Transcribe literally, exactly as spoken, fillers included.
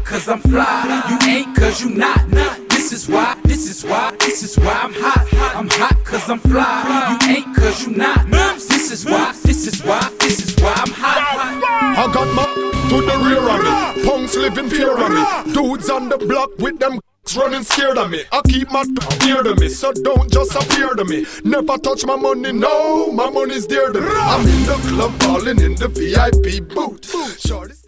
cause I'm fly. You ain't cause you not. This is why, this is why, this is why I'm hot. I'm hot cause I'm fly. You ain't cause you not. This is why, this is why, this is why I'm hot. I got my to the rear of me. Punks living fear of me. Dudes on the block with them running scared of me. I keep my near to me, so don't just appear to me. Never touch my money, no, my money's dear to me. I'm in the club balling in the V I P booth. Shorty